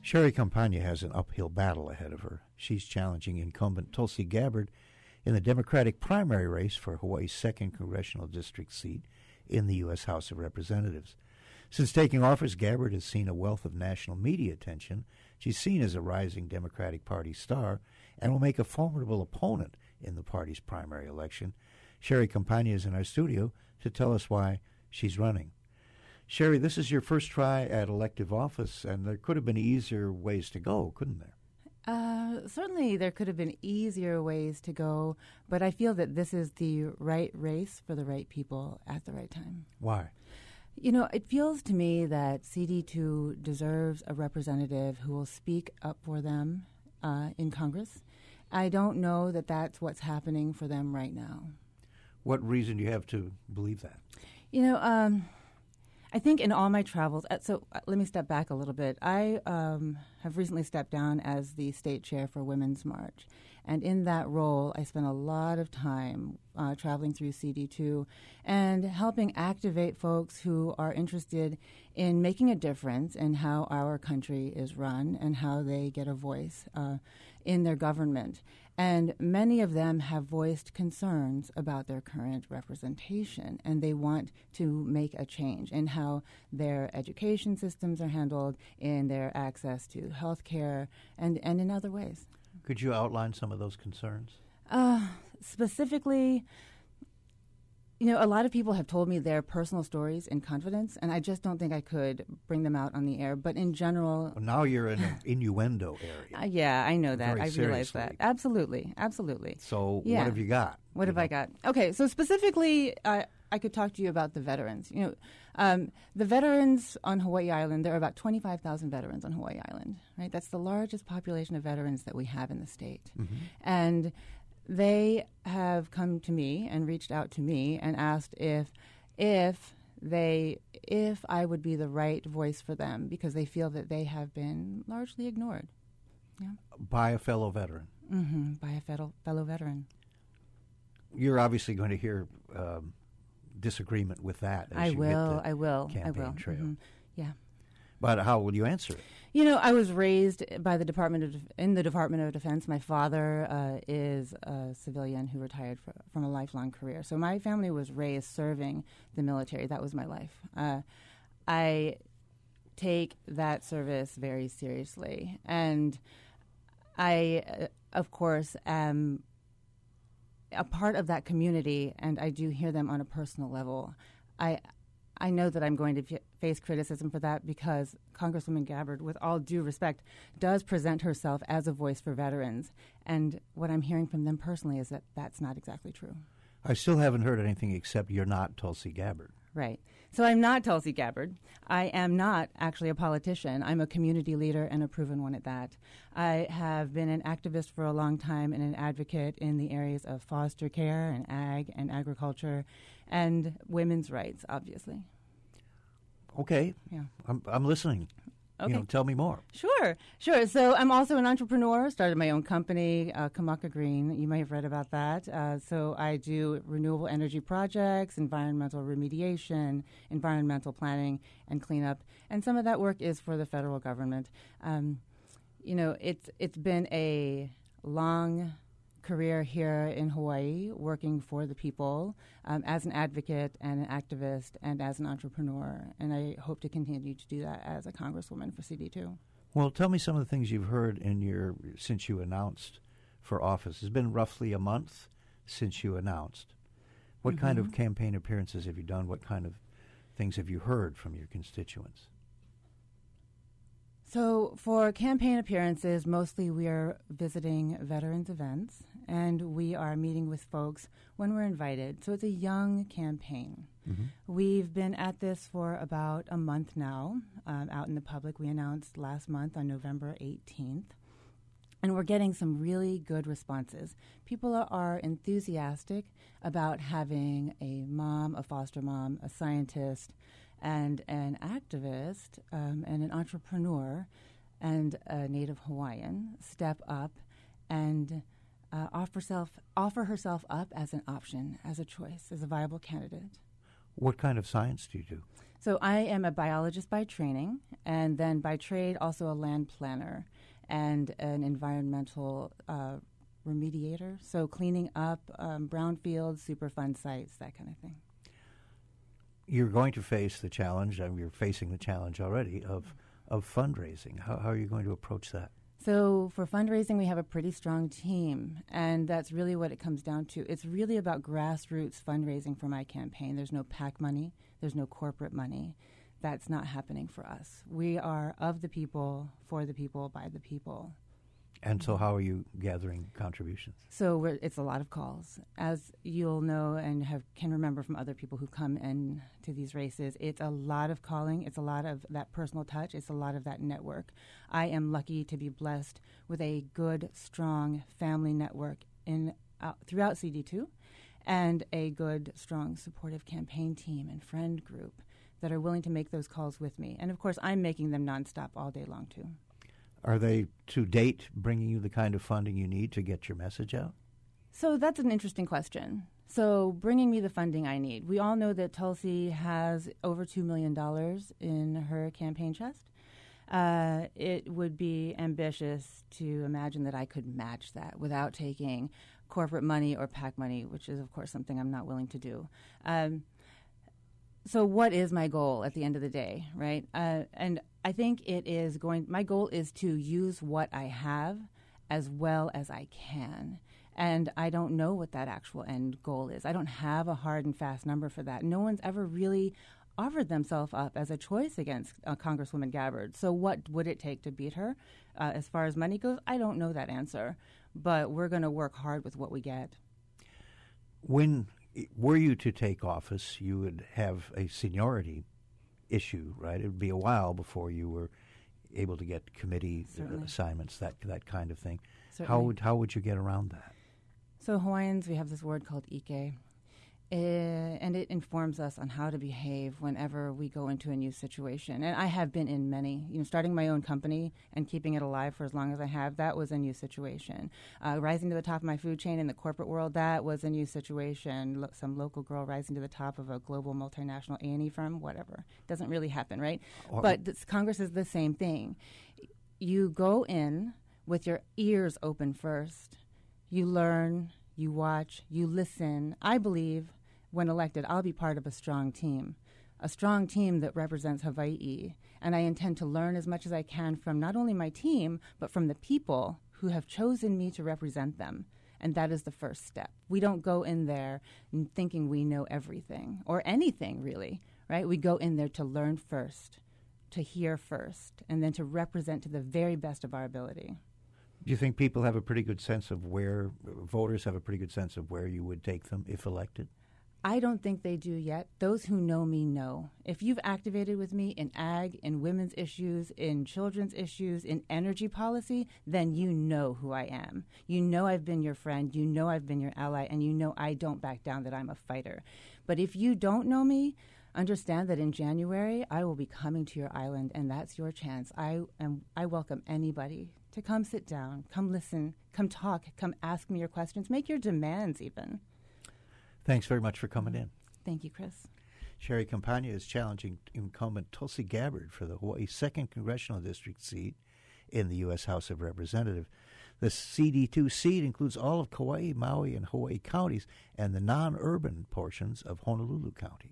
Sherry Campagna has an uphill battle ahead of her. She's challenging incumbent Tulsi Gabbard in the Democratic primary race for Hawaii's 2nd congressional district seat in the U.S. House of Representatives. Since taking office, Gabbard has seen a wealth of national media attention. She's seen as a rising Democratic Party star and will make a formidable opponent in the party's primary election. Sherry Campagna is in our studio to tell us why she's running. Sherry, this is your first try at elective office, and there could have been easier ways to go, couldn't there? Certainly there could have been easier ways to go, but I feel that this is the right race for the right people at the right time. Why? You know, it feels to me that CD2 deserves a representative who will speak up for them in Congress. I don't know that that's what's happening for them right now. What reason do you have to believe that? You know, I think in all my travels, let me step back a little bit. I have recently stepped down as the state chair for Women's March. And in that role, I spent a lot of time traveling through CD2 and helping activate folks who are interested in making a difference in how our country is run and how they get a voice in their government. And many of them have voiced concerns about their current representation, and they want to make a change in how their education systems are handled, in their access to health care, and in other ways. Could you outline some of those concerns? Specifically, you know, a lot of people have told me their personal stories in confidence, and I just don't think I could bring them out on the air. But in general... Well, now you're in an innuendo area. Yeah, I know that. Very I realize seriously. that. Absolutely, absolutely. So Yeah. what have you got? What have I got? Okay, so specifically, I could talk to you about the veterans. You know, the veterans on Hawaii Island, there are about 25,000 veterans on Hawaii Island, right? That's the largest population of veterans that we have in the state. Mm-hmm. And they have come to me and reached out to me and asked if I would be the right voice for them because they feel that they have been largely ignored. Yeah. By a fellow veteran. Mm-hmm. By a fellow veteran. You're obviously going to hear disagreement with that as I you will. hit the I will. campaign trail. Mm-hmm. Yeah. But how will you answer it? You know, I was raised by the Department of Defense. My father is a civilian who retired from a lifelong career. So my family was raised serving the military. That was my life. I take that service very seriously. And I, of course, am a part of that community, and I do hear them on a personal level. I know that I'm going to face criticism for that because Congresswoman Gabbard, with all due respect, does present herself as a voice for veterans. And what I'm hearing from them personally is that that's not exactly true. I still haven't heard anything except you're not Tulsi Gabbard. Right. So I'm not Tulsi Gabbard. I am not actually a politician. I'm a community leader and a proven one at that. I have been an activist for a long time and an advocate in the areas of foster care and ag and agriculture and women's rights, obviously. Okay. Yeah. I'm listening. Okay. You know, tell me more. Sure. So I'm also an entrepreneur, started my own company, Kamaka Green. You may have read about that. So I do renewable energy projects, environmental remediation, environmental planning, and cleanup. And some of that work is for the federal government. You know, it's been a long career here in Hawaii, working for the people as an advocate and an activist and as an entrepreneur. And I hope to continue to do that as a congresswoman for CD2. Well, tell me some of the things you've heard since you announced for office. It's been roughly a month since you announced. What kind of campaign appearances have you done? What kind of things have you heard from your constituents? So for campaign appearances, mostly we are visiting veterans events, and we are meeting with folks when we're invited. So it's a young campaign. Mm-hmm. We've been at this for about a month now, out in the public. We announced last month on November 18th, and we're getting some really good responses. People are enthusiastic about having a mom, a foster mom, a scientist, and an activist and an entrepreneur and a Native Hawaiian step up and offer herself up as an option, as a choice, as a viable candidate. What kind of science do you do? So I am a biologist by training, and then by trade also a land planner and an environmental remediator. So cleaning up brownfields, Superfund sites, that kind of thing. You're going to face the challenge, you're facing the challenge already, of fundraising. How are you going to approach that? So for fundraising, we have a pretty strong team, and that's really what it comes down to. It's really about grassroots fundraising for my campaign. There's no PAC money. There's no corporate money. That's not happening for us. We are of the people, for the people, by the people. And so how are you gathering contributions? So it's a lot of calls. As you'll know and can remember from other people who come in to these races, it's a lot of calling. It's a lot of that personal touch. It's a lot of that network. I am lucky to be blessed with a good, strong family network throughout CD2 and a good, strong, supportive campaign team and friend group that are willing to make those calls with me. And, of course, I'm making them nonstop all day long, too. Are they, to date, bringing you the kind of funding you need to get your message out? So that's an interesting question. So bringing me the funding I need. We all know that Tulsi has over $2 million in her campaign chest. It would be ambitious to imagine that I could match that without taking corporate money or PAC money, which is, of course, something I'm not willing to do. So what is my goal at the end of the day, right? And I think my goal is to use what I have as well as I can. And I don't know what that actual end goal is. I don't have a hard and fast number for that. No one's ever really offered themselves up as a choice against Congresswoman Gabbard. So what would it take to beat her? As far as money goes, I don't know that answer. But we're going to work hard with what we get. When were you to take office, you would have a seniority issue, right? It would be a while before you were able to get committee assignments, that kind of thing. Certainly. How would you get around that? So Hawaiians, we have this word called ike, and it informs us on how to behave whenever we go into a new situation. And I have been in many, starting my own company and keeping it alive for as long as I have, that was a new situation. Rising to the top of my food chain in the corporate world, that was a new situation. Some local girl rising to the top of a global multinational A&E firm, whatever. Doesn't really happen, right? But Congress is the same thing. You go in with your ears open first. You learn, you watch, you listen. I believe when elected, I'll be part of a strong team that represents Hawaii. And I intend to learn as much as I can from not only my team, but from the people who have chosen me to represent them. And that is the first step. We don't go in there thinking we know everything, or anything really, right? We go in there to learn first, to hear first, and then to represent to the very best of our ability. Do you think people have a pretty good sense of voters have a pretty good sense of where you would take them if elected? I don't think they do yet. Those who know me know. If you've activated with me in ag, in women's issues, in children's issues, in energy policy, then you know who I am. You know I've been your friend. You know I've been your ally. And you know I don't back down, that I'm a fighter. But if you don't know me, understand that in January, I will be coming to your island, and that's your chance. I welcome anybody to come sit down, come listen, come talk, come ask me your questions, make your demands even. Thanks very much for coming in. Thank you, Chris. Sherry Campagna is challenging incumbent Tulsi Gabbard for the Hawaii 2nd Congressional District seat in the U.S. House of Representatives. The CD2 seat includes all of Kauai, Maui, and Hawaii counties and the non-urban portions of Honolulu County.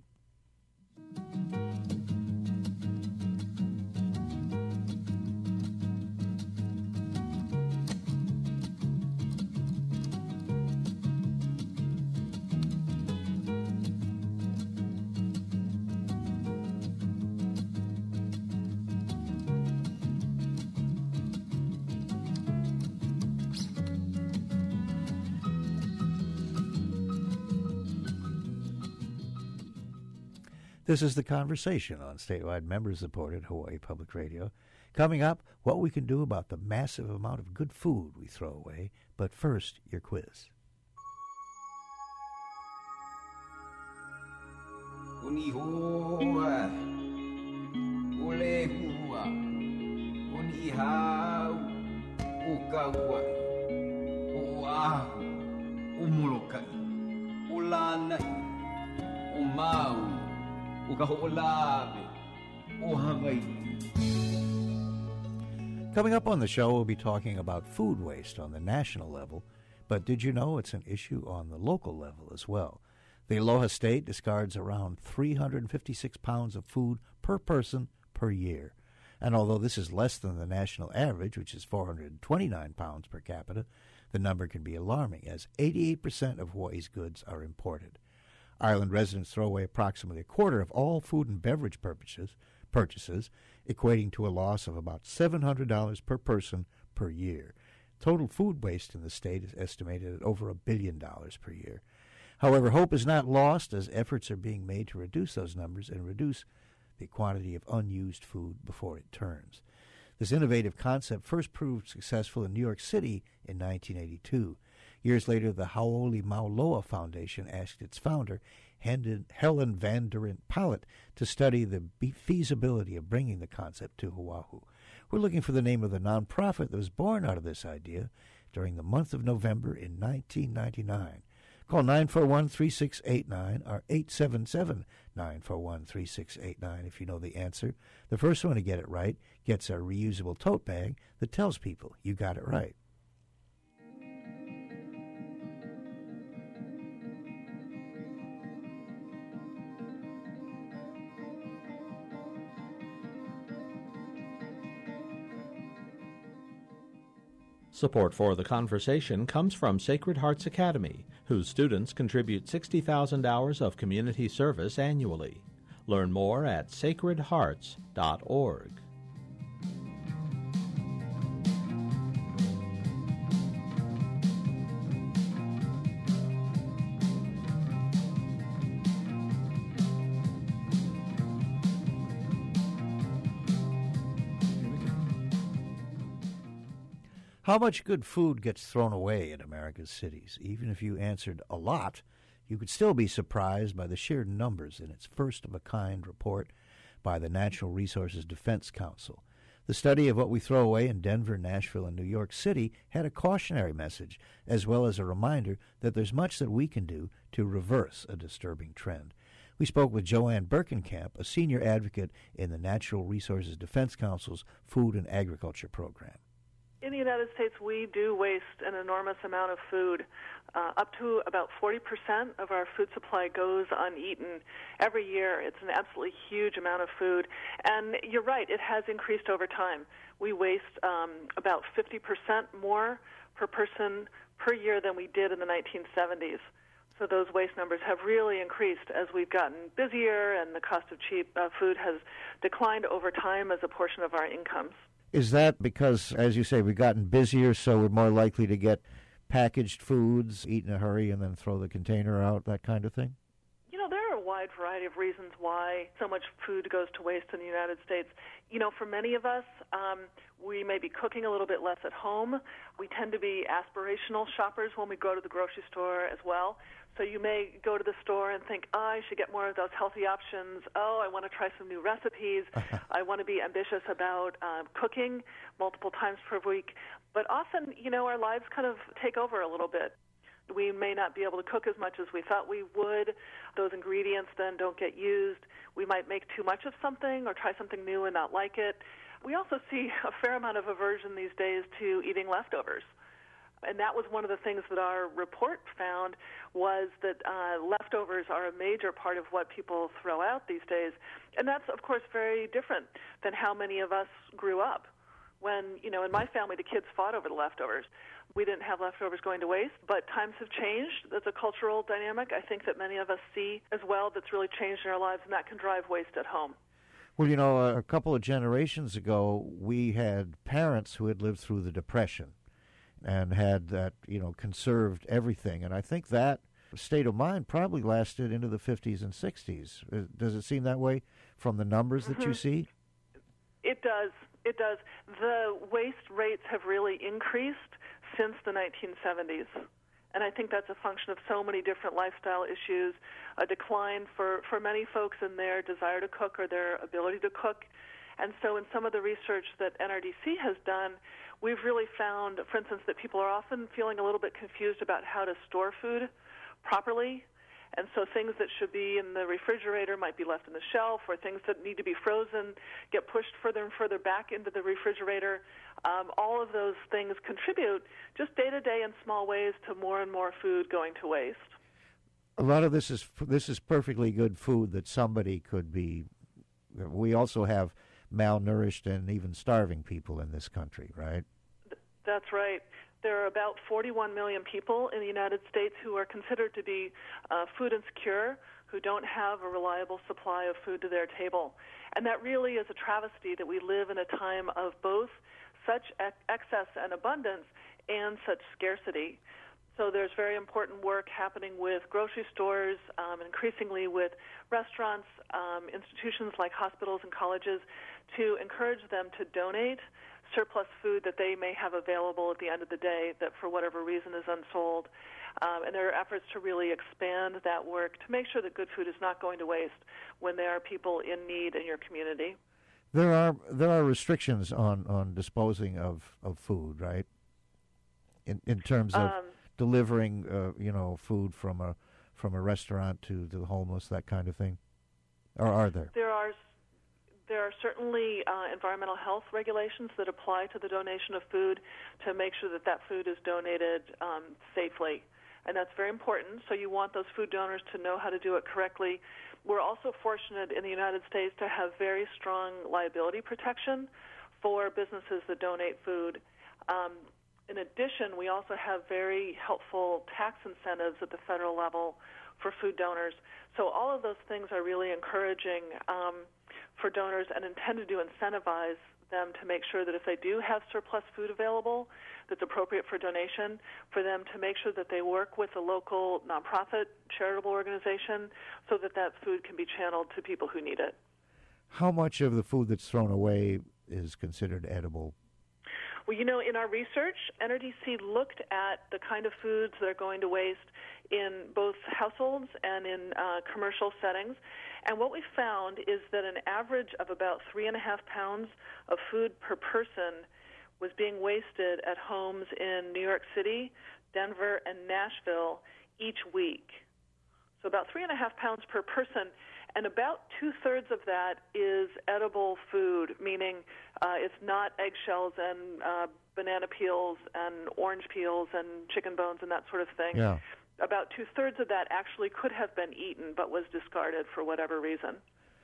This is The Conversation on statewide member-supported Hawaii Public Radio. Coming up, what we can do about the massive amount of good food we throw away. But first, your quiz. Coming up on the show, we'll be talking about food waste on the national level, but did you know it's an issue on the local level as well? The Aloha State discards around 356 pounds of food per person per year. And although this is less than the national average, which is 429 pounds per capita, the number can be alarming, as 88% of Hawaii's goods are imported. Island residents throw away approximately a quarter of all food and beverage purchases, equating to a loss of about $700 per person per year. Total food waste in the state is estimated at over $1 billion per year. However, hope is not lost, as efforts are being made to reduce those numbers and reduce the quantity of unused food before it turns. This innovative concept first proved successful in New York City in 1982. Years later, the Haole Maoloa Foundation asked its founder, Helen Van Durant Pollitt, to study the feasibility of bringing the concept to Oahu. We're looking for the name of the nonprofit that was born out of this idea during the month of November in 1999. Call 941-3689 or 877-941-3689 if you know the answer. The first one to get it right gets a reusable tote bag that tells people you got it right. Support for the conversation comes from Sacred Hearts Academy, whose students contribute 60,000 hours of community service annually. Learn more at sacredhearts.org. How much good food gets thrown away in America's cities? Even if you answered a lot, you could still be surprised by the sheer numbers in its first-of-a-kind report by the Natural Resources Defense Council. The study of what we throw away in Denver, Nashville, and New York City had a cautionary message, as well as a reminder that there's much that we can do to reverse a disturbing trend. We spoke with Joanne Birkenkamp, a senior advocate in the Natural Resources Defense Council's Food and Agriculture Program. In the United States, we do waste an enormous amount of food. Up to about 40% of our food supply goes uneaten every year. It's an absolutely huge amount of food. And you're right, it has increased over time. We waste about 50% more per person per year than we did in the 1970s. So those waste numbers have really increased as we've gotten busier and the cost of cheap food has declined over time as a portion of our incomes. Is that because, as you say, we've gotten busier, so we're more likely to get packaged foods, eat in a hurry, and then throw the container out, that kind of thing? You know, there are a wide variety of reasons why so much food goes to waste in the United States. You know, for many of us, we may be cooking a little bit less at home. We tend to be aspirational shoppers when we go to the grocery store as well. So you may go to the store and think, I should get more of those healthy options. Oh, I want to try some new recipes. I want to be ambitious about cooking multiple times per week. But often, you know, our lives kind of take over a little bit. We may not be able to cook as much as we thought we would. Those ingredients then don't get used. We might make too much of something or try something new and not like it. We also see a fair amount of aversion these days to eating leftovers. And that was one of the things that our report found, was that leftovers are a major part of what people throw out these days. And that's, of course, very different than how many of us grew up. When, you know, in my family, the kids fought over the leftovers. We didn't have leftovers going to waste, but times have changed. That's a cultural dynamic I think that many of us see as well that's really changed in our lives, and that can drive waste at home. Well, you know, a couple of generations ago, we had parents who had lived through the Depression and had that, you know, conserved everything. And I think that state of mind probably lasted into the 50s and 60s. Does it seem that way from the numbers that you see? It does. It does. The waste rates have really increased since the 1970s. And I think that's a function of so many different lifestyle issues, a decline for many folks in their desire to cook or their ability to cook. And so in some of the research that NRDC has done, we've really found, for instance, that people are often feeling a little bit confused about how to store food properly. And so things that should be in the refrigerator might be left in the shelf, or things that need to be frozen get pushed further and further back into the refrigerator. All of those things contribute just day to day in small ways to more and more food going to waste. A lot of this is perfectly good food that somebody could be. We also have malnourished and even starving people in this country, right? That's right. There are about 41 million people in the United States who are considered to be food insecure, who don't have a reliable supply of food to their table. And that really is a travesty that we live in a time of both such excess and abundance and such scarcity. So there's very important work happening with grocery stores, increasingly with restaurants, institutions like hospitals and colleges, to encourage them to donate surplus food that they may have available at the end of the day that for whatever reason is unsold. And there are efforts to really expand that work to make sure that good food is not going to waste when there are people in need in your community. There are restrictions on disposing of food, right? In terms of delivering food from a restaurant to the homeless, that kind of thing, or are there? There are certainly environmental health regulations that apply to the donation of food to make sure that that food is donated safely, and that's very important. So you want those food donors to know how to do it correctly. We're also fortunate in the United States to have very strong liability protection for businesses that donate food. In addition, we also have very helpful tax incentives at the federal level for food donors. So all of those things are really encouraging for donors and intended to incentivize them to make sure that if they do have surplus food available that's appropriate for donation, for them to make sure that they work with a local nonprofit charitable organization so that that food can be channeled to people who need it. How much of the food that's thrown away is considered edible? Well, in our research, NRDC looked at the kind of foods that are going to waste in both households and in commercial settings. And what we found is that an average of about 3.5 pounds of food per person was being wasted at homes in New York City, Denver, and Nashville each week. So about 3.5 pounds per person, and about 2/3 of that is edible food, meaning it's not eggshells and banana peels and orange peels and chicken bones and that sort of thing. Yeah. About 2/3 of that actually could have been eaten but was discarded for whatever reason.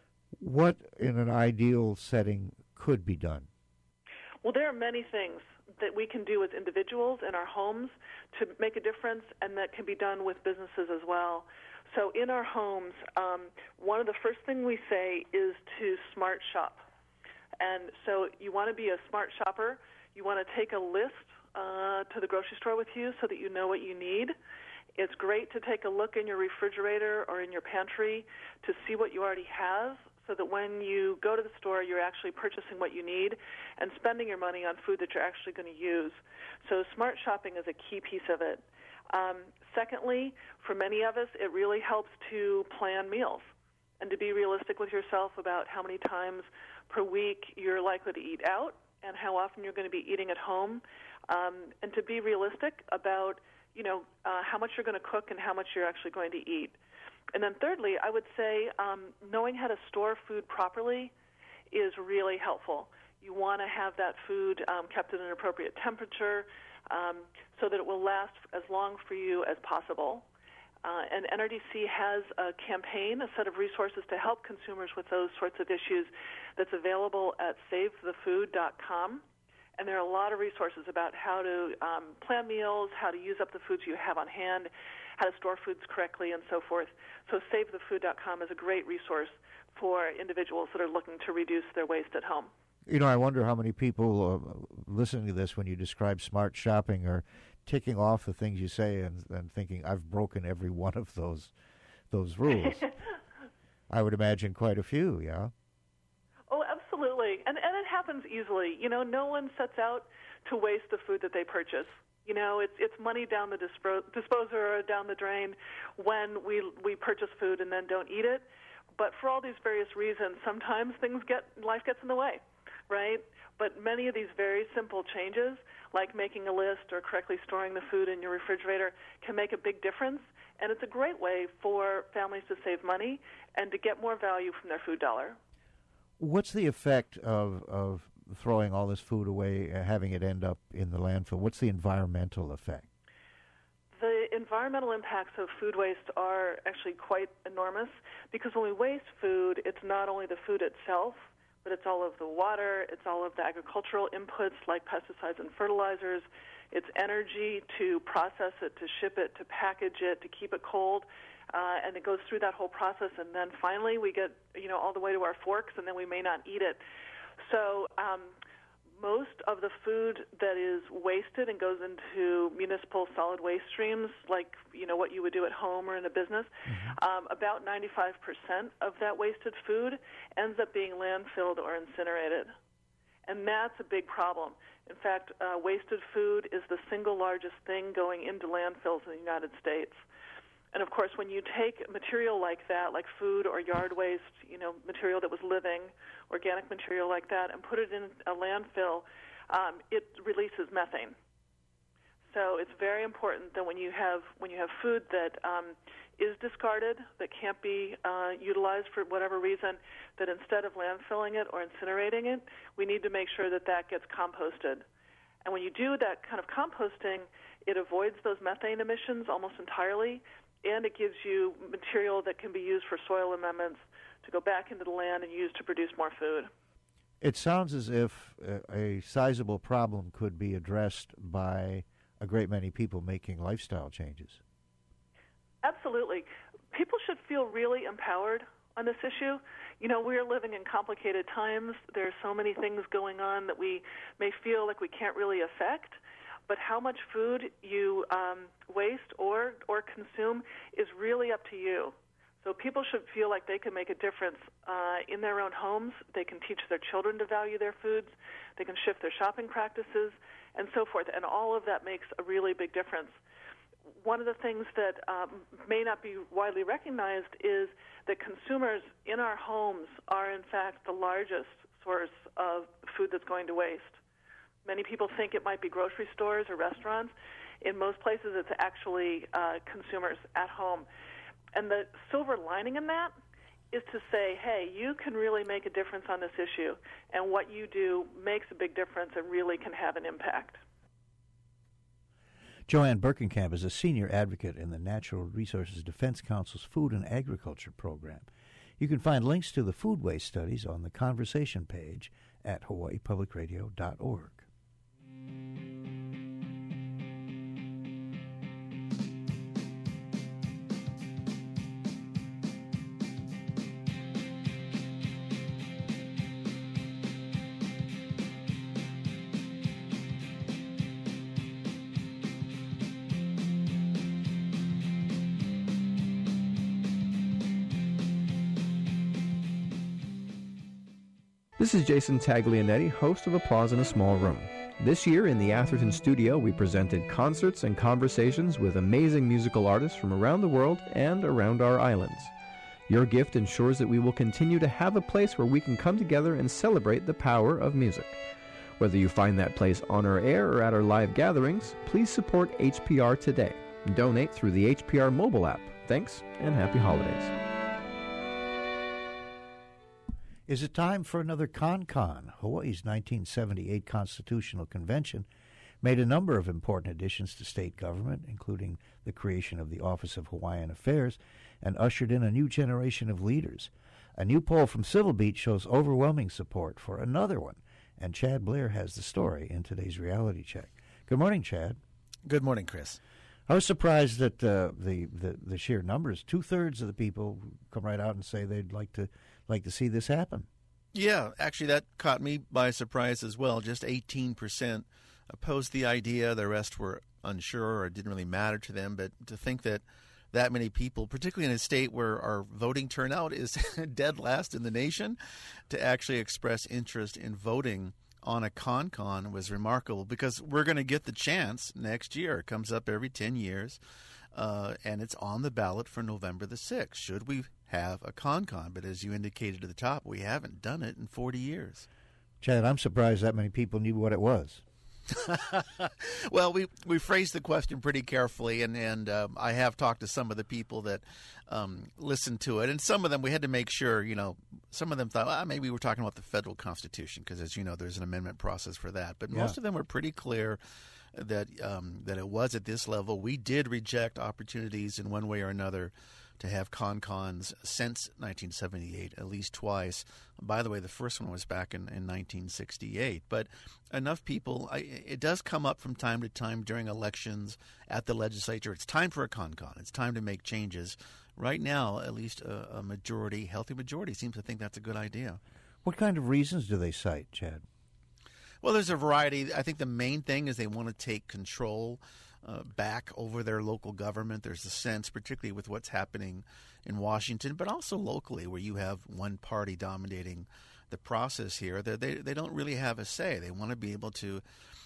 What, in an ideal setting, could be done? Well, there are many things that we can do as individuals in our homes to make a difference, and that can be done with businesses as well. So in our homes, one of the first things we say is to smart shop. And so you want to be a smart shopper. You want to take a list to the grocery store with you so that you know what you need. It's great to take a look in your refrigerator or in your pantry to see what you already have so that when you go to the store, you're actually purchasing what you need and spending your money on food that you're actually going to use. So smart shopping is a key piece of it. Secondly, for many of us, it really helps to plan meals and to be realistic with yourself about how many times per week you're likely to eat out and how often you're going to be eating at home, and to be realistic about how much you're going to cook and how much you're actually going to eat. And then thirdly, I would say knowing how to store food properly is really helpful. You want to have that food kept at an appropriate temperature so that it will last as long for you as possible. And NRDC has a campaign, a set of resources to help consumers with those sorts of issues that's available at SaveTheFood.com. And there are a lot of resources about how to plan meals, how to use up the foods you have on hand, how to store foods correctly, and so forth. So SaveTheFood.com is a great resource for individuals that are looking to reduce their waste at home. I wonder how many people listening to this, when you describe smart shopping, are ticking off the things you say and thinking, I've broken every one of those rules. I would imagine quite a few, yeah? Oh, absolutely. And it happens easily. No one sets out to waste the food that they purchase. It's money down the disposer or down the drain when we purchase food and then don't eat it. But for all these various reasons, sometimes life gets in the way, right? But many of these very simple changes, like making a list or correctly storing the food in your refrigerator, can make a big difference And it's a great way for families to save money and to get more value from their food dollar. What's the effect of throwing all this food away, having it end up in the landfill? What's the environmental effect? The environmental impacts of food waste are actually quite enormous, because when we waste food, it's not only the food itself, but it's all of the water, it's all of the agricultural inputs like pesticides and fertilizers, it's energy to process it, to ship it, to package it, to keep it cold, and it goes through that whole process, and then finally we get, all the way to our forks, and then we may not eat it. So most of the food that is wasted and goes into municipal solid waste streams, like what you would do at home or in a business, about 95% of that wasted food ends up being landfilled or incinerated. And that's a big problem. In fact, wasted food is the single largest thing going into landfills in the United States. And, of course, when you take material like that, like food or yard waste, material that was living, organic material like that, and put it in a landfill, it releases methane. So it's very important that when you have food that is discarded, that can't be utilized for whatever reason, that instead of landfilling it or incinerating it, we need to make sure that gets composted. And when you do that kind of composting, it avoids those methane emissions almost entirely, and it gives you material that can be used for soil amendments to go back into the land and use to produce more food. It sounds as if a sizable problem could be addressed by a great many people making lifestyle changes. Absolutely. People should feel really empowered on this issue. We're living in complicated times. There are so many things going on that we may feel like we can't really affect. But how much food you waste or consume is really up to you. So people should feel like they can make a difference in their own homes. They can teach their children to value their foods. They can shift their shopping practices and so forth. And all of that makes a really big difference. One of the things that may not be widely recognized is that consumers in our homes are, in fact, the largest source of food that's going to waste. Many people think it might be grocery stores or restaurants. In most places, it's actually consumers at home. And the silver lining in that is to say, hey, you can really make a difference on this issue, and what you do makes a big difference and really can have an impact. Joanne Berkenkamp is a senior advocate in the Natural Resources Defense Council's Food and Agriculture Program. You can find links to the food waste studies on the conversation page at hawaiipublicradio.org. This is Jason Taglianetti, host of Applause in a Small Room. This year in the Atherton studio, we presented concerts and conversations with amazing musical artists from around the world and around our islands. Your gift ensures that we will continue to have a place where we can come together and celebrate the power of music. Whether you find that place on our air or at our live gatherings, please support HPR today. Donate through the HPR mobile app. Thanks, and happy holidays. Is it time for another CON-CON? Hawaii's 1978 Constitutional Convention made a number of important additions to state government, including the creation of the Office of Hawaiian Affairs, and ushered in a new generation of leaders. A new poll from Civil Beat shows overwhelming support for another one, and Chad Blair has the story in today's Reality Check. Good morning, Chad. Good morning, Chris. I was surprised that the sheer numbers. 2/3 of the people come right out and say they'd like to see this happen. Yeah, actually that caught me by surprise as well. Just 18% opposed the idea. The rest were unsure or it didn't really matter to them. But to think that many people, particularly in a state where our voting turnout is dead last in the nation, to actually express interest in voting on a CON-CON was remarkable, because we're going to get the chance next year. It comes up every 10 years, and it's on the ballot for November the 6th. Should we have a CON-CON? But as you indicated at the top, we haven't done it in 40 years. Chad, I'm surprised that many people knew what it was. Well, we phrased the question pretty carefully, and I have talked to some of the people that listened to it, and some of them we had to make sure, some of them thought, maybe we're talking about the federal Constitution, because as you know, there's an amendment process for that. But most of them were pretty clear that it was at this level. We did reject opportunities in one way or another to have con-cons since 1978, at least twice. By the way, the first one was back in 1968. But enough people, it does come up from time to time during elections at the legislature. It's time for a con-con. It's time to make changes. Right now, at least a majority, healthy majority, seems to think that's a good idea. What kind of reasons do they cite, Chad? Well, there's a variety. I think the main thing is they want to take control back over their local government. There's a sense, particularly with what's happening in Washington, but also locally, where you have one party dominating the process here, that they don't really have a say. They want to be able to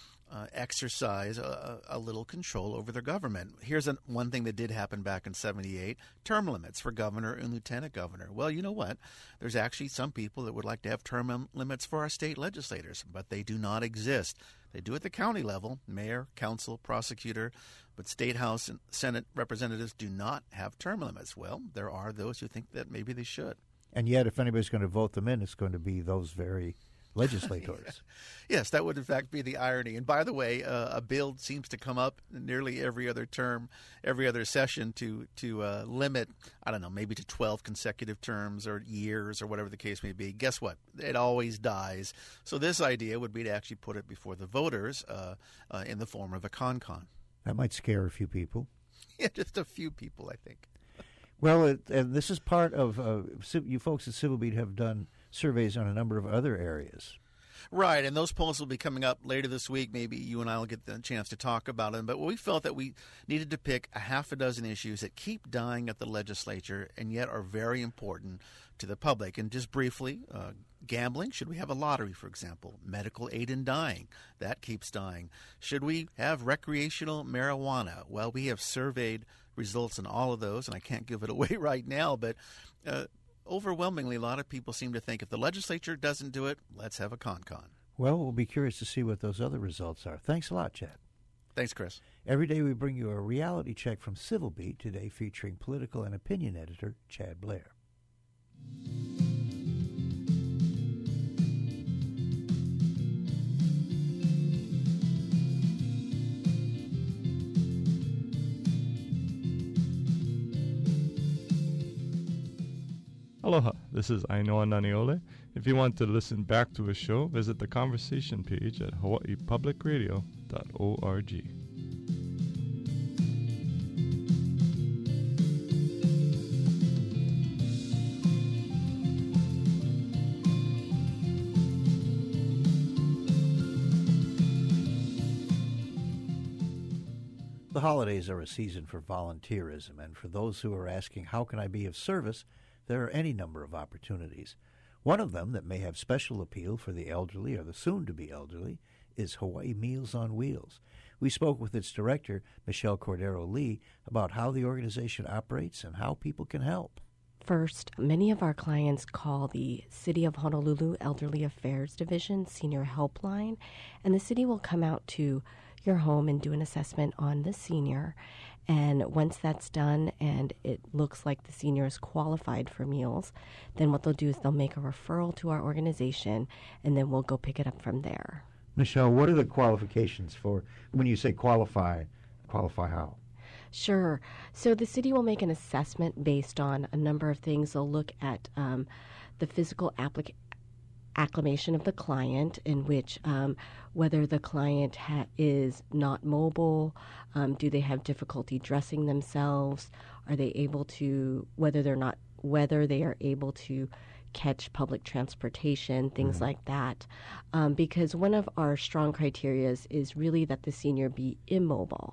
exercise a little control over their government. Here's one thing that did happen back in 78, term limits for governor and lieutenant governor. Well, you know what? There's actually some people that would like to have term limits for our state legislators, but they do not exist. They do at the county level, mayor, council, prosecutor, but state house and Senate representatives do not have term limits. Well, there are those who think that maybe they should. And yet, if anybody's going to vote them in, it's going to be those very legislators. Yes, that would in fact be the irony. And by the way, a bill seems to come up nearly every other term, every other session to limit, I don't know, maybe to 12 consecutive terms or years or whatever the case may be. Guess what? It always dies. So this idea would be to actually put it before the voters in the form of a con-con. That might scare a few people. Yeah, just a few people, I think. Well, and this is part of, you folks at Civil Beat have done surveys on a number of other areas. Right, and those polls will be coming up later this week. Maybe you and I will get the chance to talk about them. But we felt that we needed to pick a half a dozen issues that keep dying at the legislature and yet are very important to the public. And just briefly, gambling. Should we have a lottery, for example? Medical aid in dying. That keeps dying. Should we have recreational marijuana? Well, we have surveyed results in all of those, and I can't give it away right now, but overwhelmingly, a lot of people seem to think if the legislature doesn't do it, let's have a con-con. Well, we'll be curious to see what those other results are. Thanks a lot, Chad. Thanks, Chris. Every day we bring you a reality check from Civil Beat, today featuring political and opinion editor Chad Blair. Aloha, this is Ainoa Naniole. If you want to listen back to a show, visit the conversation page at hawaiipublicradio.org. The holidays are a season for volunteerism, and for those who are asking, how can I be of service, there are any number of opportunities. One of them that may have special appeal for the elderly or the soon-to-be elderly is Hawaii Meals on Wheels. We spoke with its director, Michelle Cordero Lee, about how the organization operates and how people can help. First, many of our clients call the City of Honolulu Elderly Affairs Division Senior Helpline, and the city will come out to your home and do an assessment on the senior. And once that's done and it looks like the senior is qualified for meals, then what they'll do is they'll make a referral to our organization, and then we'll go pick it up from there. Michelle, what are the qualifications for, when you say qualify how? Sure. So the city will make an assessment based on a number of things. They'll look at the physical acclimation of the client, in which whether the client is not mobile, do they have difficulty dressing themselves, are they able to, whether they are able to catch public transportation, things like that. Because one of our strong criteria is really that the senior be immobile.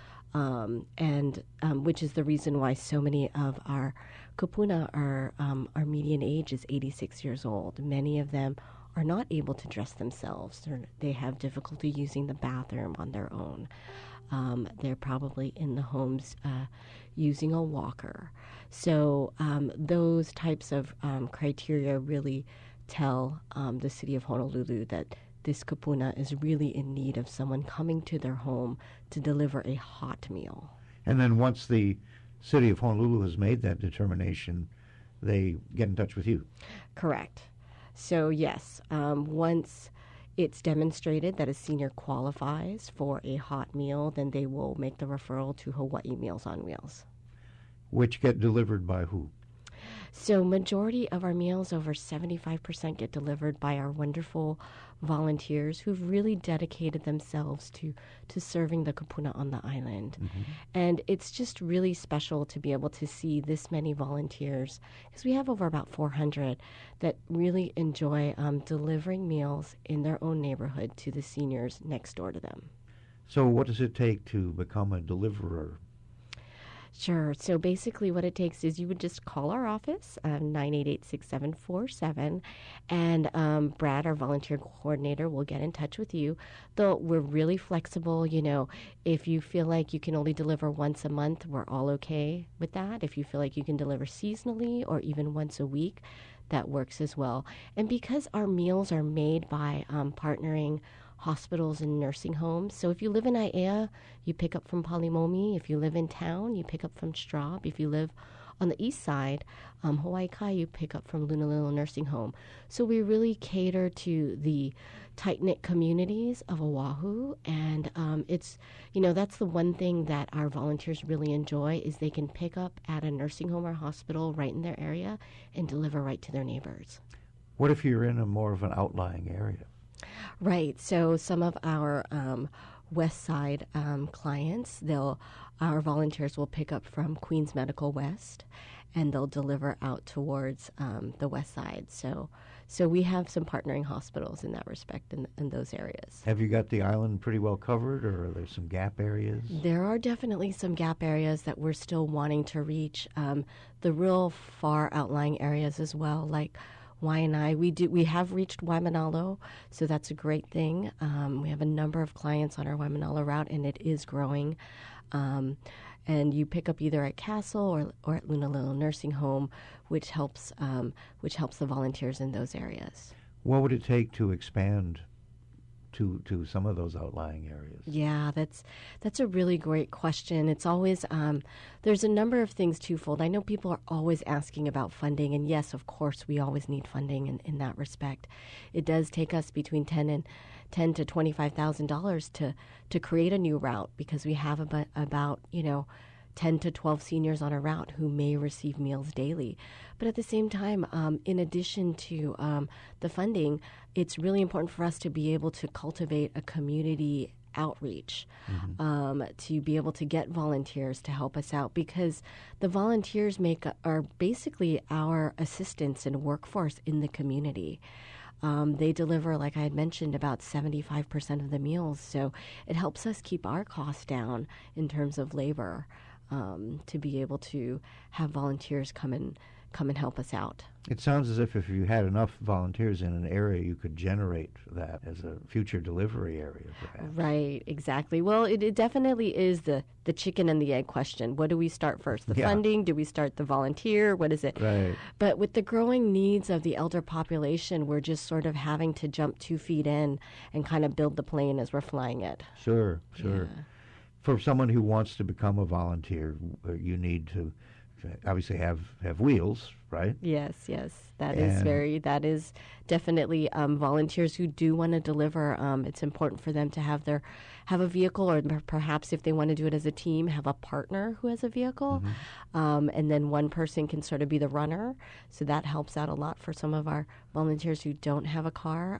Which is the reason why so many of our kupuna our median age is 86 years old. Many of them are not able to dress themselves. They have difficulty using the bathroom on their own. They're probably in the homes using a walker. So those types of criteria really tell the city of Honolulu that this kupuna is really in need of someone coming to their home to deliver a hot meal. And then once the city of Honolulu has made that determination, they get in touch with you. Correct. So yes, once it's demonstrated that a senior qualifies for a hot meal, then they will make the referral to Hawaii Meals on Wheels. Which get delivered by who? So majority of our meals, over 75%, get delivered by our wonderful volunteers who've really dedicated themselves to serving the kupuna on the island. Mm-hmm. And it's just really special to be able to see this many volunteers, because we have over about 400 that really enjoy delivering meals in their own neighborhood to the seniors next door to them. So what does it take to become a deliverer? Sure. So basically what it takes is you would just call our office, 988-6747, and Brad, our volunteer coordinator, will get in touch with you. Though we're really flexible. You know, if you feel like you can only deliver once a month, we're all okay with that. If you feel like you can deliver seasonally or even once a week, that works as well. And because our meals are made by partnering hospitals and nursing homes. So if you live in Aiea, you pick up from Palimomi. If you live in town, you pick up from Straub. If you live on the east side, Hawaii Kai, you pick up from Lunalilo Nursing Home. So we really cater to the tight-knit communities of Oahu. And it's, you know, that's the one thing that our volunteers really enjoy is they can pick up at a nursing home or hospital right in their area and deliver right to their neighbors. What if you're in a more of an outlying area? Right. So some of our West Side clients, our volunteers will pick up from Queens Medical West, and they'll deliver out towards the West Side. So we have some partnering hospitals in that respect in those areas. Have you got the island pretty well covered, or are there some gap areas? There are definitely some gap areas that we're still wanting to reach. The real far outlying areas as well, like Waianae. We have reached Waimanalo, so that's a great thing. We have a number of clients on our Waimanalo route, and it is growing. And you pick up either at Castle or at Lunalilo Nursing Home, which helps the volunteers in those areas. What would it take to expand to some of those outlying areas? Yeah, that's a really great question. It's always there's a number of things twofold. I know people are always asking about funding, and yes, of course, we always need funding in that respect. It does take us between $10,000 to $25,000 to create a new route, because we have about 10 to 12 seniors on a route who may receive meals daily. But at the same time, in addition to the funding, it's really important for us to be able to cultivate a community outreach, to be able to get volunteers to help us out, because the volunteers are basically our assistants and workforce in the community. They deliver, like I had mentioned, about 75% of the meals, so it helps us keep our costs down in terms of labor. To be able to have volunteers come and help us out. It sounds as if you had enough volunteers in an area, you could generate that as a future delivery area, perhaps. Right, exactly. Well, it definitely is the chicken and the egg question. What do we start first? The funding? Do we start the volunteer? What is it? Right. But with the growing needs of the elder population, we're just sort of having to jump 2 feet in and kind of build the plane as we're flying it. Sure. Yeah. For someone who wants to become a volunteer, you need to obviously have wheels, right? Yes. That is definitely volunteers who do want to deliver. It's important for them to have a vehicle, or perhaps if they want to do it as a team, have a partner who has a vehicle. And then one person can sort of be the runner. So that helps out a lot for some of our volunteers who don't have a car.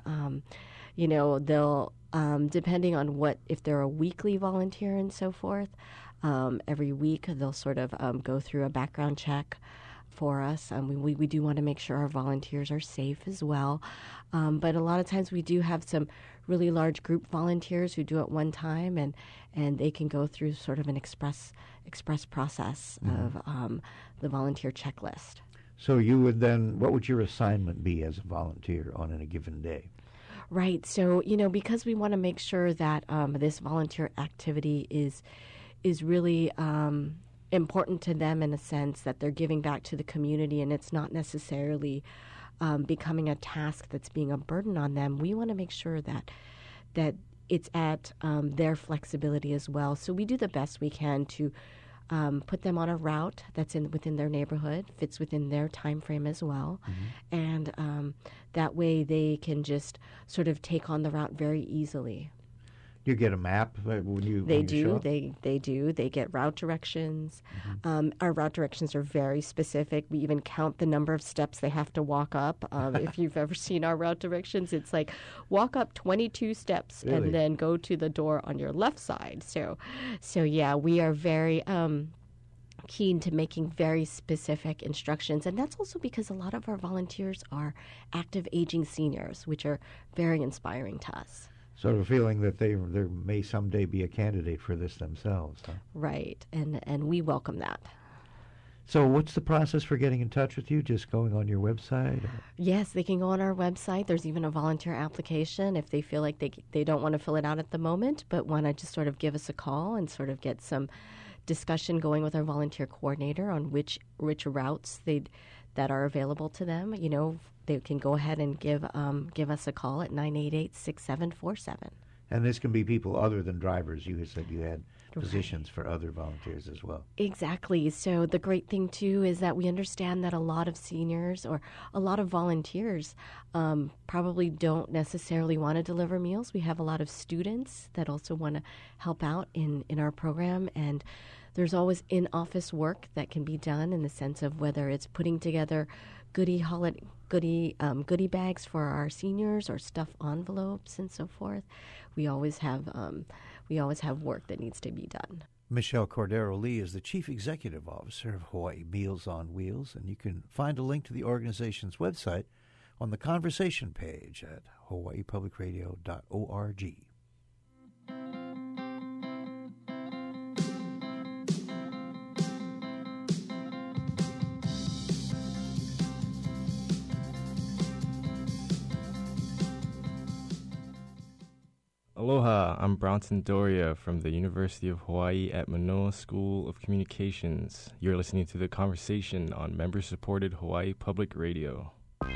They'll depending on if they're a weekly volunteer and so forth, every week they'll sort of go through a background check for us. We do want to make sure our volunteers are safe as well. But a lot of times we do have some really large group volunteers who do it one time, and they can go through sort of an express process of the volunteer checklist. So what would your assignment be as a volunteer on a given day? Right. So, because we want to make sure that this volunteer activity is really important to them, in a sense that they're giving back to the community, and it's not necessarily becoming a task that's being a burden on them, we want to make sure that it's at their flexibility as well. So we do the best we can to put them on a route that's within their neighborhood, fits within their time frame as well. And that way they can just sort of take on the route very easily. You get a map when you show up? They do. They get route directions. Our route directions are very specific. We even count the number of steps they have to walk up. If you've ever seen our route directions, it's like walk up 22 steps Really? and then go to the door on your left side. So yeah, we are very keen to making very specific instructions. And that's also because a lot of our volunteers are active aging seniors, which are very inspiring to us. Sort of a feeling that there may someday be a candidate for this themselves. Huh? Right, and we welcome that. So what's the process for getting in touch with you? Just going on your website? Or? Yes, they can go on our website. There's even a volunteer application if they feel like they don't want to fill it out at the moment, but want to just sort of give us a call and sort of get some discussion going with our volunteer coordinator on which routes that are available to them. You know, they can go ahead and give us a call at 988-6747. And this can be people other than drivers. You said you had positions for other volunteers as well. Exactly. So the great thing, too, is that we understand that a lot of seniors or a lot of volunteers probably don't necessarily want to deliver meals. We have a lot of students that also want to help out in our program, and there's always in-office work that can be done in the sense of whether it's putting together goodie bags for our seniors or stuffed envelopes and so forth. We always have work that needs to be done. Michelle Cordero Lee is the Chief Executive Officer of Hawaii Meals on Wheels, and you can find a link to the organization's website on the conversation page at hawaiipublicradio.org. Aloha, I'm Bronson Doria from the University of Hawaii at Manoa School of Communications. You're listening to The Conversation on member-supported Hawaii Public Radio.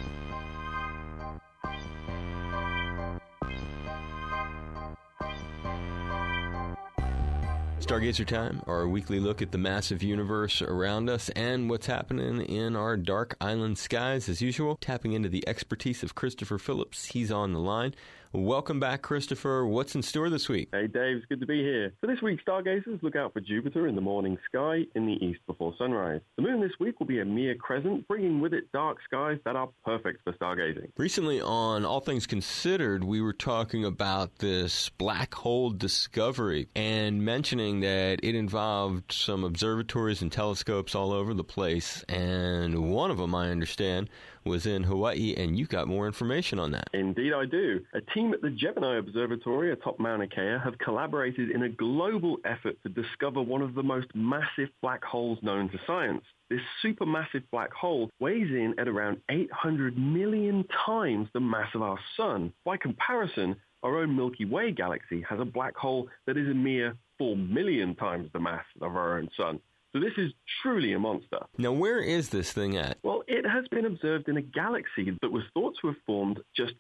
Stargazer Time, our weekly look at the massive universe around us and what's happening in our dark island skies. As usual, tapping into the expertise of Christopher Phillips. He's on the line. Welcome back, Christopher. What's in store this week? Hey, Dave. It's good to be here. For this week, stargazers, look out for Jupiter in the morning sky in the east before sunrise. The moon this week will be a mere crescent, bringing with it dark skies that are perfect for stargazing. Recently on All Things Considered, we were talking about this black hole discovery and mentioning that it involved some observatories and telescopes all over the place. And one of them, I understand, was in Hawaii, and you got more information on that. Indeed, I do. A team at the Gemini Observatory atop Mauna Kea have collaborated in a global effort to discover one of the most massive black holes known to science. This supermassive black hole weighs in at around 800 million times the mass of our sun. By comparison, our own Milky Way galaxy has a black hole that is a mere 4 million times the mass of our own sun. So this is truly a monster. Now, where is this thing at? Well, it has been observed in a galaxy that was thought to have formed just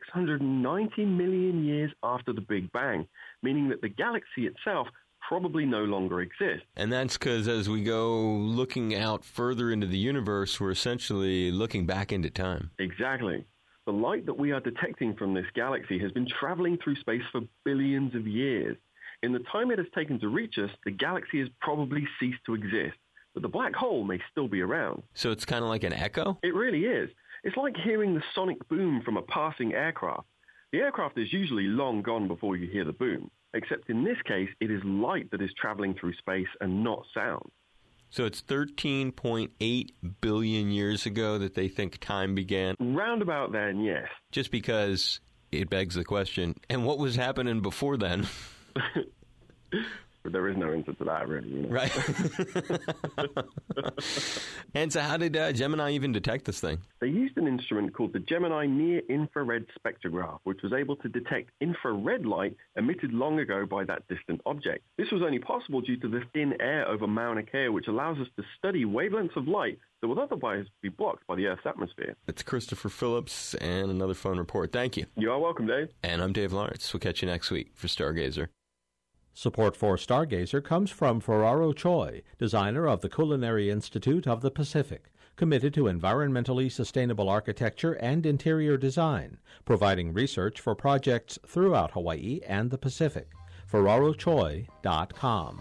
690 million years after the Big Bang, meaning that the galaxy itself probably no longer exists. And that's because as we go looking out further into the universe, we're essentially looking back into time. Exactly. The light that we are detecting from this galaxy has been traveling through space for billions of years. In the time it has taken to reach us, the galaxy has probably ceased to exist, but the black hole may still be around. So it's kind of like an echo? It really is. It's like hearing the sonic boom from a passing aircraft. The aircraft is usually long gone before you hear the boom, except in this case, it is light that is traveling through space and not sound. So it's 13.8 billion years ago that they think time began? Round about then, yes. Just because it begs the question, and what was happening before then? But there is no answer to that, really. You know? Right. And so how did Gemini even detect this thing? They used an instrument called the Gemini Near-Infrared Spectrograph, which was able to detect infrared light emitted long ago by that distant object. This was only possible due to the thin air over Mauna Kea, which allows us to study wavelengths of light that would otherwise be blocked by the Earth's atmosphere. It's Christopher Phillips and another phone report. Thank you. You are welcome, Dave. And I'm Dave Lawrence. We'll catch you next week for Stargazer. Support for Stargazer comes from Ferraro Choi, designer of the Culinary Institute of the Pacific, committed to environmentally sustainable architecture and interior design, providing research for projects throughout Hawaii and the Pacific. FerraroChoi.com.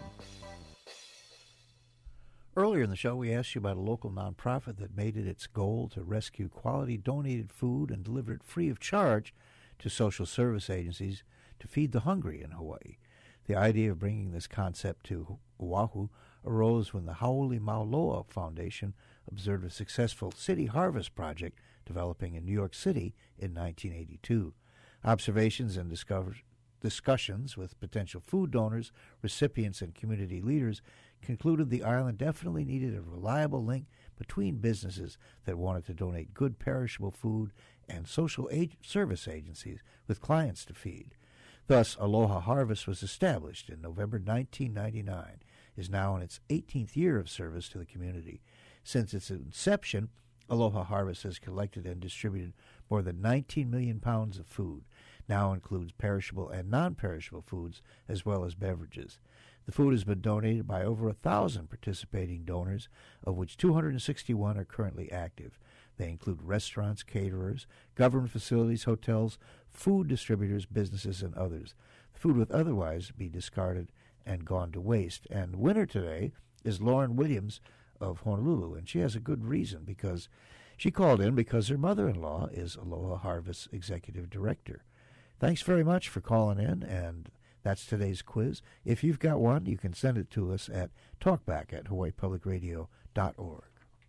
Earlier in the show, we asked you about a local nonprofit that made it its goal to rescue quality donated food and deliver it free of charge to social service agencies to feed the hungry in Hawaii. The idea of bringing this concept to Oahu arose when the Haole Maoloa Foundation observed a successful City Harvest project developing in New York City in 1982. Observations and discussions with potential food donors, recipients, and community leaders concluded the island definitely needed a reliable link between businesses that wanted to donate good perishable food and social service agencies with clients to feed. Thus, Aloha Harvest was established in November 1999, is now in its 18th year of service to the community. Since its inception, Aloha Harvest has collected and distributed more than 19 million pounds of food, now includes perishable and non-perishable foods as well as beverages. The food has been donated by over 1,000 participating donors, of which 261 are currently active. They include restaurants, caterers, government facilities, hotels, food distributors, businesses, and others. The food would otherwise be discarded and gone to waste. And winner today is Lauren Williams of Honolulu, and she has a good reason, because she called in because her mother-in-law is Aloha Harvest Executive Director. Thanks very much for calling in, and that's today's quiz. If you've got one, you can send it to us at talkback@hawaiipublicradio.org.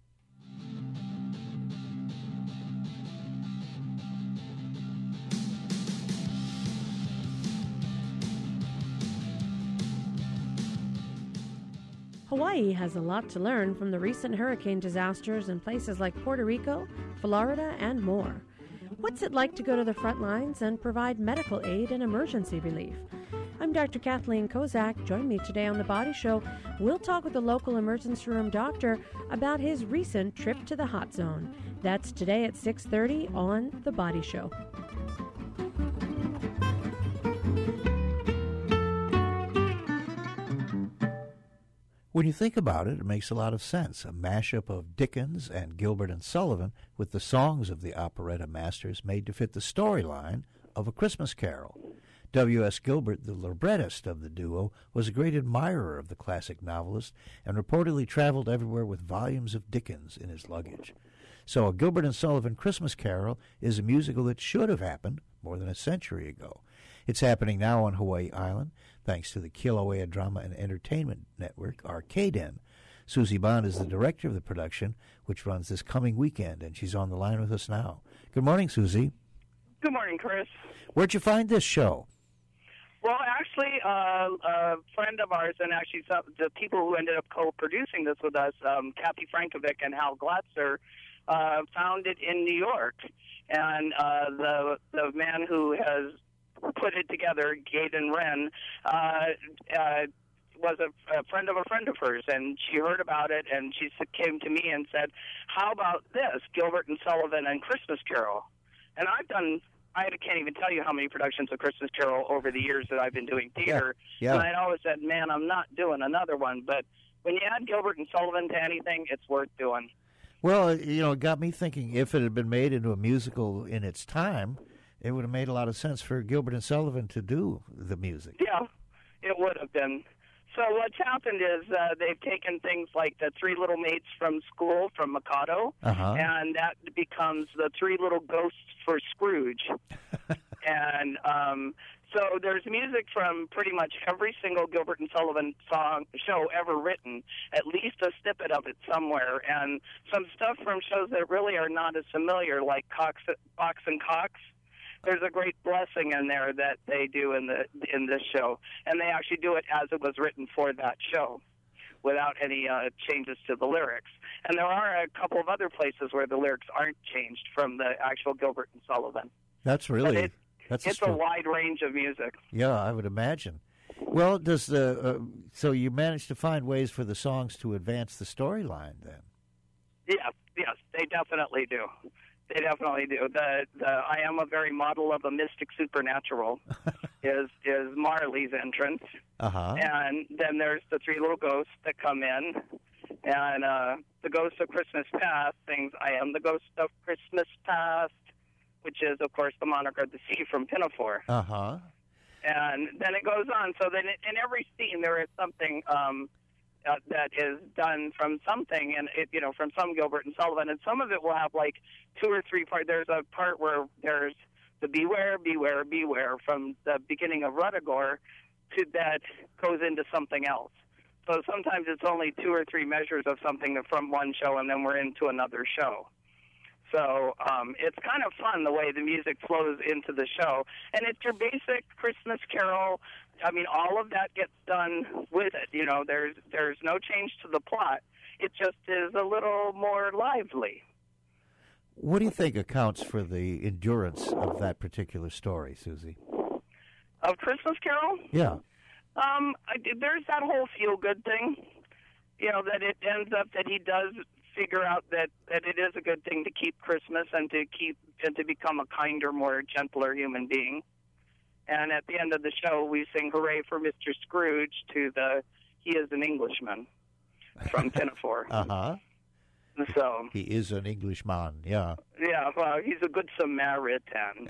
Hawaii has a lot to learn from the recent hurricane disasters in places like Puerto Rico, Florida, and more. What's it like to go to the front lines and provide medical aid and emergency relief? I'm Dr. Kathleen Kozak. Join me today on The Body Show. We'll talk with a local emergency room doctor about his recent trip to the hot zone. That's today at 6:30 on The Body Show. When you think about it, it makes a lot of sense. A mashup of Dickens and Gilbert and Sullivan with the songs of the operetta masters made to fit the storyline of A Christmas Carol. W.S. Gilbert, the librettist of the duo, was a great admirer of the classic novelist and reportedly traveled everywhere with volumes of Dickens in his luggage. So A Gilbert and Sullivan Christmas Carol is a musical that should have happened more than a century ago. It's happening now on Hawaii Island, thanks to the Kilauea Drama and Entertainment Network, or KDEN. Susie Bond is the director of the production, which runs this coming weekend, and she's on the line with us now. Good morning, Susie. Good morning, Chris. Where'd you find this show? Well, actually, a friend of ours, and actually the people who ended up co-producing this with us, Kathy Frankovic and Hal Glatzer, found it in New York. And the man who has put it together, Gaydon Wren, was a friend of hers, and she heard about it, and she came to me and said, how about this, Gilbert and Sullivan and Christmas Carol? And I can't even tell you how many productions of Christmas Carol over the years that I've been doing theater. Yeah. And I'd always said, man, I'm not doing another one. But when you add Gilbert and Sullivan to anything, it's worth doing. Well, it got me thinking, if it had been made into a musical in its time, it would have made a lot of sense for Gilbert and Sullivan to do the music. Yeah, it would have been. So what's happened is they've taken things like the Three Little Maids from School from Mikado, and that becomes the Three Little Ghosts for Scrooge. And so there's music from pretty much every single Gilbert and Sullivan show ever written, at least a snippet of it somewhere, and some stuff from shows that really are not as familiar, like Box and Cox. There's a great blessing in there that they do in this show, and they actually do it as it was written for that show, without any changes to the lyrics. And there are a couple of other places where the lyrics aren't changed from the actual Gilbert and Sullivan. That's really it's a wide range of music. Yeah, I would imagine. Well, does so you managed to find ways for the songs to advance the storyline then? Yes, they definitely do. They definitely do. The I am a very model of a mystic supernatural is Marley's entrance. Uh-huh. And then there's the three little ghosts that come in. And the Ghost of Christmas Past sings I am the Ghost of Christmas Past, which is, of course, the monarch of the sea from Pinafore. Uh-huh. And then it goes on. So then in every scene there is something that is done from something, and from some Gilbert and Sullivan, and some of it will have like 2 or 3 parts. There's a part where there's the beware, beware, beware from the beginning of Ruddigore to that goes into something else. So sometimes it's only 2 or 3 measures of something from one show, and then we're into another show. So it's kind of fun the way the music flows into the show. And it's your basic Christmas carol. I mean, all of that gets done with it. There's no change to the plot. It just is a little more lively. What do you think accounts for the endurance of that particular story, Susie? Of Christmas Carol? Yeah. There's that whole feel-good thing, that it ends up that he does figure out that it is a good thing to keep Christmas and to become a kinder, more gentler human being. And at the end of the show, we sing "Hooray for Mr. Scrooge" to "He is an Englishman" from Pinafore. Uh-huh. So he is an Englishman, yeah. Yeah, well, he's a good Samaritan.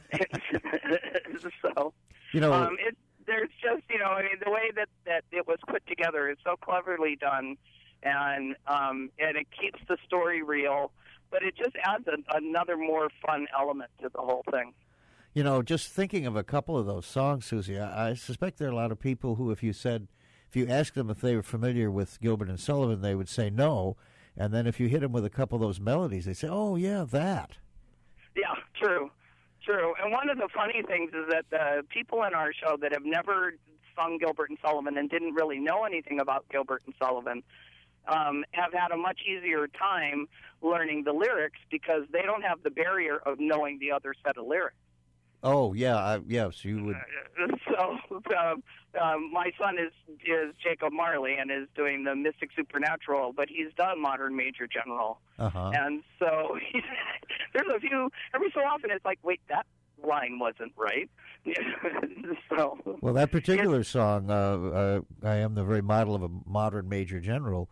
So, there's just, the way that it was put together is so cleverly done, and it keeps the story real, but it just adds another more fun element to the whole thing. Just thinking of a couple of those songs, Susie, I suspect there are a lot of people who, if you asked them if they were familiar with Gilbert and Sullivan, they would say no. And then if you hit them with a couple of those melodies, they say, oh, yeah, that. Yeah, true. And one of the funny things is that the people in our show that have never sung Gilbert and Sullivan and didn't really know anything about Gilbert and Sullivan have had a much easier time learning the lyrics because they don't have the barrier of knowing the other set of lyrics. Oh, yeah, yes, you would. So my son is Jacob Marley and is doing the Mystic Supernatural, but he's done Modern Major General. Uh-huh. And so there's a few, every so often it's like, wait, that line wasn't right. So, well, that particular song, I am the very model of a Modern Major General,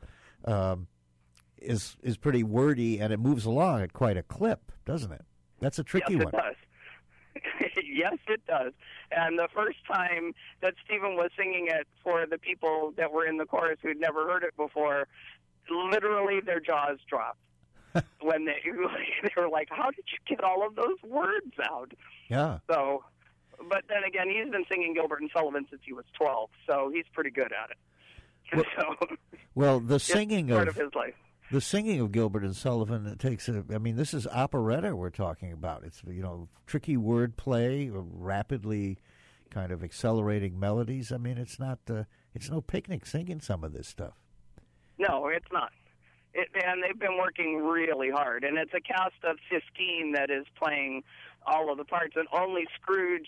is pretty wordy, and it moves along at quite a clip, doesn't it? That's a tricky one. Yes, it does. Yes, it does. And the first time that Stephen was singing it for the people that were in the chorus who'd never heard it before, literally their jaws dropped when they were like, how did you get all of those words out? Yeah. So, but then again, he's been singing Gilbert and Sullivan since he was 12, so he's pretty good at it. Well, the singing part of his life. The singing of Gilbert and Sullivan this is operetta we're talking about. It's, tricky wordplay, rapidly kind of accelerating melodies. I mean, it's no picnic singing some of this stuff. No, it's not. And they've been working really hard. And it's a cast of 15 that is playing all of the parts. And only Scrooge,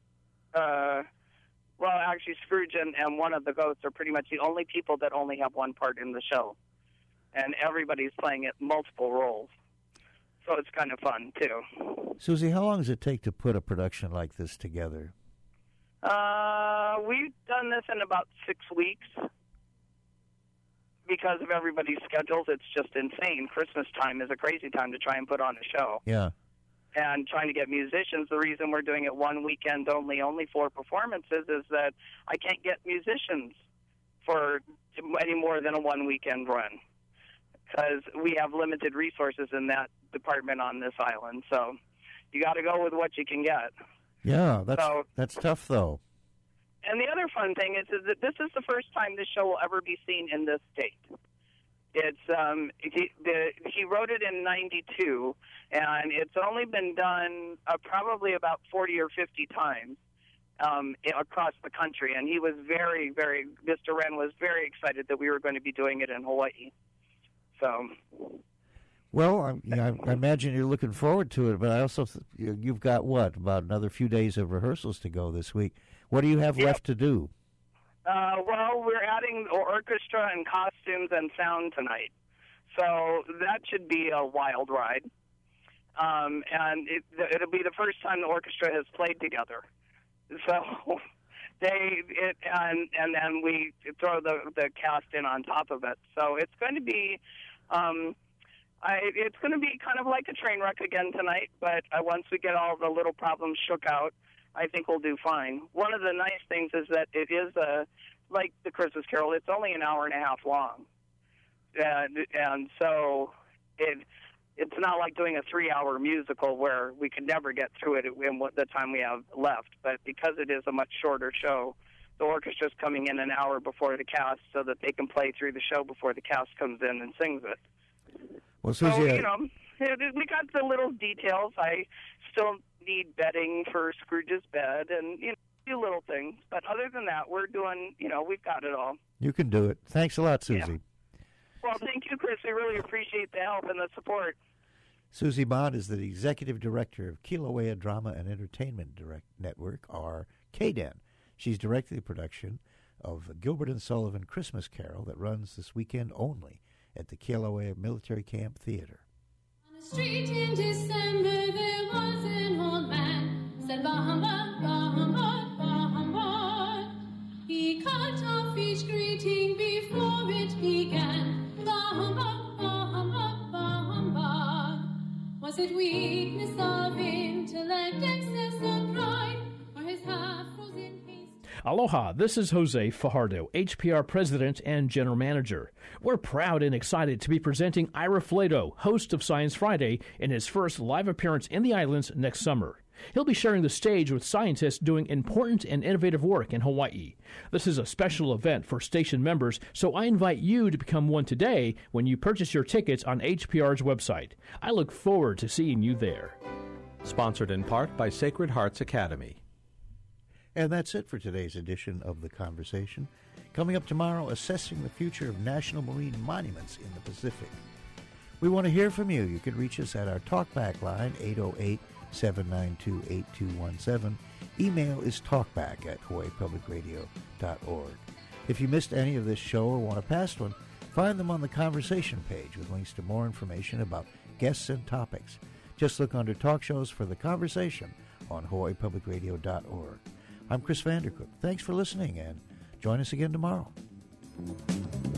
Scrooge and one of the ghosts are pretty much the only people that only have one part in the show. And everybody's playing it multiple roles. So it's kind of fun, too. Susie, how long does it take to put a production like this together? We've done this in about 6 weeks. Because of everybody's schedules, it's just insane. Christmas time is a crazy time to try and put on a show. Yeah. And trying to get musicians, the reason we're doing it one weekend only 4 performances, is that I can't get musicians for any more than a one weekend run. Because we have limited resources in that department on this island. So you got to go with what you can get. Yeah, that's tough, though. And the other fun thing is that this is the first time this show will ever be seen in this state. It's he wrote it in '92, and it's only been done probably about 40 or 50 times across the country. And he was Mr. Wren was very excited that we were going to be doing it in Hawaii. So. Well, I imagine you're looking forward to it, but I also you've got about another few days of rehearsals to go this week. What do you have left to do? Well, we're adding orchestra and costumes and sound tonight, so that should be a wild ride. And it'll be the first time the orchestra has played together. So and then we throw the cast in on top of it. So it's going to be. It's going to be kind of like a train wreck again tonight, but once we get all the little problems shook out, I think we'll do fine. One of the nice things is that it is like the Christmas Carol. It's only an hour and a half long, and so it's not like doing a 3-hour musical where we could never get through it in the time we have left. But because it is a much shorter show, the orchestra's coming in an hour before the cast so that they can play through the show before the cast comes in and sings it. Well, Susie, so, we got the little details. I still need bedding for Scrooge's bed and, a few little things. But other than that, we're doing, we've got it all. You can do it. Thanks a lot, Susie. Yeah. Well, thank you, Chris. We really appreciate the help and the support. Susie Bond is the Executive Director of Kilauea Drama and Entertainment Network, or KDEN. She's directed the production of Gilbert and Sullivan Christmas Carol that runs this weekend only at the Kilauea Military Camp Theater. On a street in December there was an old man, said, "Bah humbug, bah humbug, bah humbug." He cut off each greeting before it began. Bah humbug, bah humbug, bah humbug. Was it weakness of intellect, excess of pride, or his half-frozen haste? Aloha, this is Jose Fajardo, HPR President and General Manager. We're proud and excited to be presenting Ira Flato, host of Science Friday, in his first live appearance in the islands next summer. He'll be sharing the stage with scientists doing important and innovative work in Hawaii. This is a special event for station members, so I invite you to become one today when you purchase your tickets on HPR's website. I look forward to seeing you there. Sponsored in part by Sacred Hearts Academy. And that's it for today's edition of The Conversation. Coming up tomorrow, assessing the future of national marine monuments in the Pacific. We want to hear from you. You can reach us at our talkback line, 808-792-8217. Email is talkback@hawaiipublicradio.org. If you missed any of this show or want a past one, find them on the Conversation page with links to more information about guests and topics. Just look under Talk Shows for The Conversation on hawaiipublicradio.org. I'm Chris Vandercook. Thanks for listening, and join us again tomorrow.